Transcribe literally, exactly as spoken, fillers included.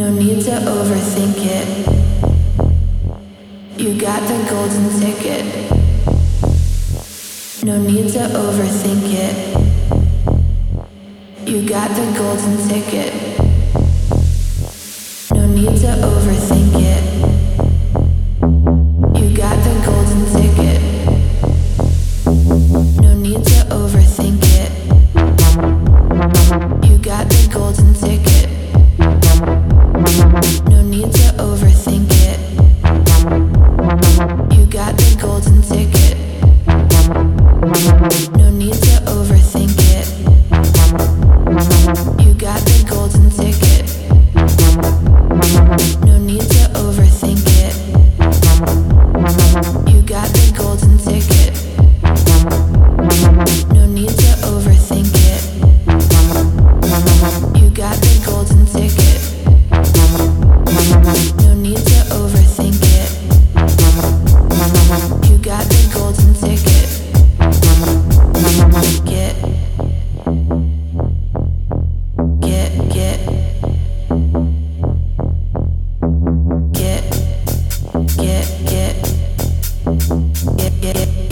No need to overthink it. You got the golden ticket. No need to overthink it. You got the golden ticket. No need to overthink it. You got the golden ticket. No need to overthink it. You got the golden ticket. No need to overthink it. You got the golden ticket. No need to overthink it. You got the golden ticket. No need to overthink it. You got the golden ticket. No need to overthink it. You got the golden ticket. No need to overthink it. You got the golden ticket. Get, get, get, get, get, get, get, get.